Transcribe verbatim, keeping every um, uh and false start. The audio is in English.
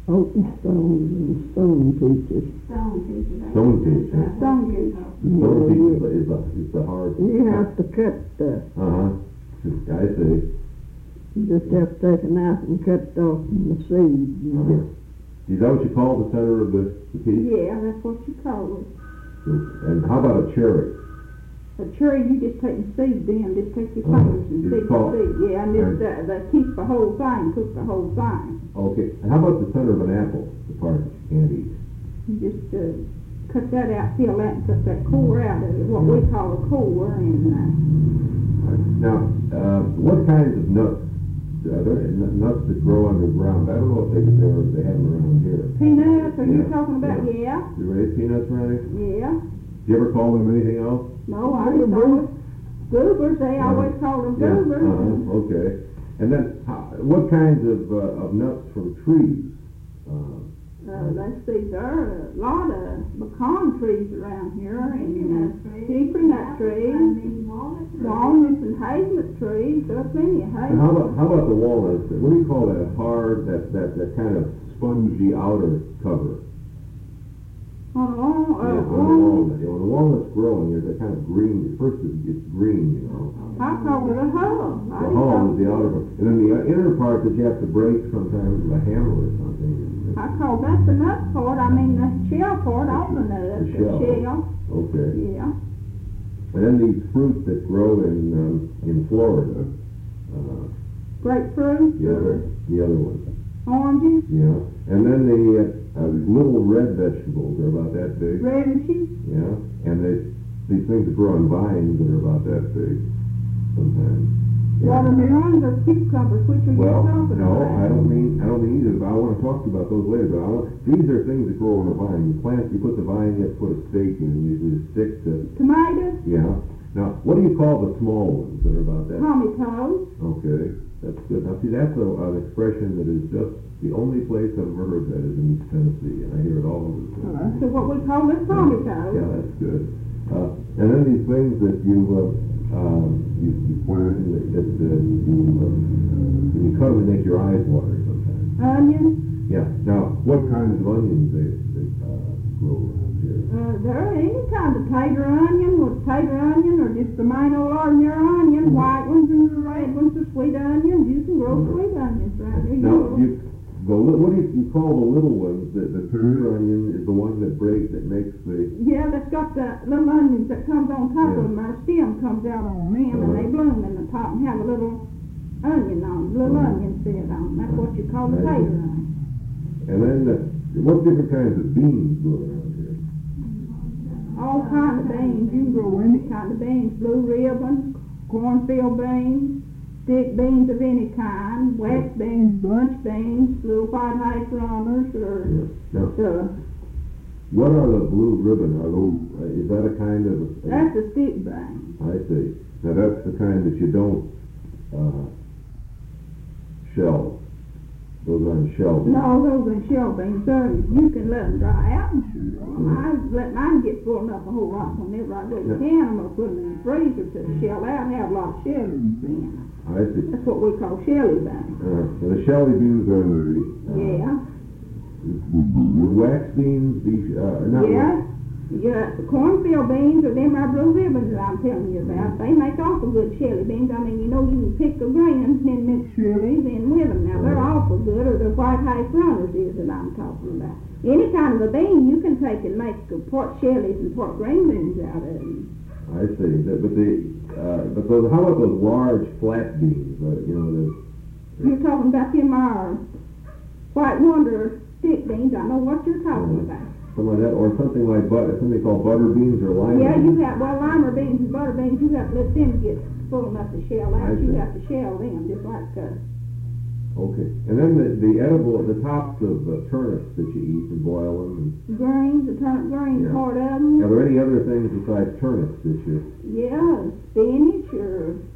Oaken stones and stone peaches. Stone peaches. Stone peaches. Stone peaches. Stone peaches is the, is the hard. You have to cut the, Uh-huh. I see. you just have to take a knife and cut off the seed. And Uh-huh. just, Is that what you call the center of the, the peach? Yeah, that's what you call it. And how about a cherry? A cherry, you just take the seed in, just take your Uh-huh. fingers and It's seed the called- seed. Yeah, and just, and- uh, they keep the whole thing, cook the whole thing. Okay. And how about the center of an apple, the part that you can't eat? You just, uh, cut that out, peel that, and cut that core out of it, what we call a core, and, uh, Now, uh, what kinds of nuts, are there n- nuts that grow underground? I don't know if they, they're, they have them around here. peanuts, are you Yeah, talking about? yeah. Yeah, Do you raise peanuts around here? yeah. Do you ever call them anything else? No, I just always, goobers, they always call them Yeah, goobers. uh-huh, okay. And then, how, what kinds of, uh, of nuts from trees? Uh, Uh, let's see, there are a lot of pecan trees around here, and, uh, hickory nut trees, walnuts and hazelnut trees, there are plenty of and how about, hazelnuts. how about the walnuts? What do you call that hard, that, that, that kind of spongy outer cover? On a long, Yeah, uh, on the walnut, walnut. Yeah, when the walnut's growing, there's a kind of green, first it's it's green, you know. I call it a hull. I The just hull call- is the outer part. And then the uh, inner part that you have to break sometimes with a hammer or something. I call that the nut part, I mean the shell part off the nut, The the shell. shell, Okay. yeah. And then these fruits that grow in, um, in Florida, uh, Grapefruit, the other, the other ones. oranges, Yeah, and then the uh, uh, little red vegetables are about that big. radishes, Yeah, and they, these things that grow on vines that are about that big sometimes. Yeah. watermelons, or cucumbers, which are you Well, talking about? no, I don't mean I don't mean either. But I want to talk to you about those later. But I want, these are things that grow on a vine. You plant, you put the vine, you have to put a stake in, and usually a stick to. Tomatoes, Yeah. Now, what do you call the small ones that are about that? tomatoes, Okay, that's good. Now, see, that's a, an expression that is just the only place I've ever heard that is in East Tennessee, and I hear it all over the place. so what we call it tomatoes. Yeah, that's good. Uh, and then these things that you, uh, um, you, you plant, that, that uh, you, uh, when you cut them, they make your eyes water sometimes. Onions, Yeah. Now, what kinds of onions they, they uh, grow around here? uh, there are any kind of tater onion, with tater onion, or just the main old ordinary onion, white ones and the red ones are sweet onions. You can grow sweet onions right here. Now, you, the, li- what do you, you call the little ones? The, the tater onion is the one that breaks, that makes the. Yeah, that's got the little onions that comes on top Yeah. of them. Our stem comes out on them, and they Uh-huh. bloom in the top and have a little onion on them, little Uh-huh. onion seed on them. That's what you call the Right. tater onion. And then, uh, what different kinds of beans grow around here? All kinds of beans. You can grow any kind of beans. Blue ribbon, cornfield beans, stick beans of any kind, wax beans, bunch beans, blue white hash runners, or Yeah. Now, the, what are the blue ribbon? Are those? Uh, is that a kind of? A, that's a stick bean. I see. Now that's the kind that you don't uh, shell. Those aren't shell. No, those are shell beans. They're, you can let them dry out. I let mine get full enough a whole lot whenever I go to Yeah. can. I'm gonna put them in the freezer to shell out and have a lot of shells in them. I see. That's what we call shelly beans. Uh, and the shelly beans are the. Uh, Yeah, The wax beans, these, uh, not yeah. Yeah, the cornfield beans are them our blue ribbons that I'm telling you about. They make awful good shelly beans. I mean, you know, you can pick the greens and mix shellies in with them. Now, they're awful good, or the white hash runners is that I'm talking about. Any kind of a bean you can take and make uh, part shellies and part green beans out of them. I see. That, but the, uh, but those, how about those large flat beans? Uh, you know, the, You're talking about them our white wonder stick beans. I know what you're talking Mhm. about. something like that, or something like butter, something called butter beans or lima Yeah, you beans. have, well, lima beans and butter beans, you have to let them get full enough to shell I out. You see. have to shell them, just like, uh, Okay. And then the, the edible, the tops of uh, turnips that you eat and boil them. greens, the turnip greens, Yeah. part of And, them. are there any other things besides turnips that you? Yeah, spinach or